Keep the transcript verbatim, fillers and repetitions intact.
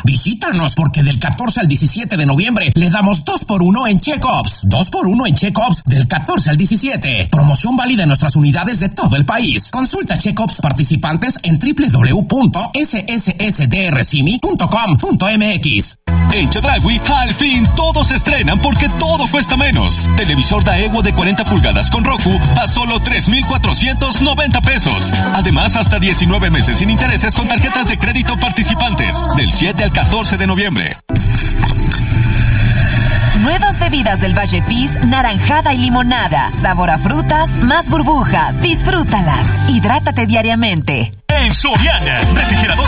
Visítanos porque del catorce al diecisiete de noviembre le damos dos por uno en Check-Ups. dos por uno en Check-Ups del catorce al diecisiete. Promoción válida en nuestras unidades de todo el país. Consulta Check-Ups participantes en doble u doble u doble u punto s s s d r simi punto com punto m x. En Chedraui, al fin, todos se estrenan porque todo cuesta menos. Televisor Daewoo de cuarenta pulgadas con Roku a solo tres mil cuatrocientos noventa pesos. Además, hasta diecinueve meses sin intereses con tarjetas de crédito participantes. Del siete al catorce de noviembre. Nuevas bebidas del Valle Fizz, naranjada y limonada. Sabor a frutas, más burbuja. Disfrútalas. Hidrátate diariamente. En Soriana, refrigerador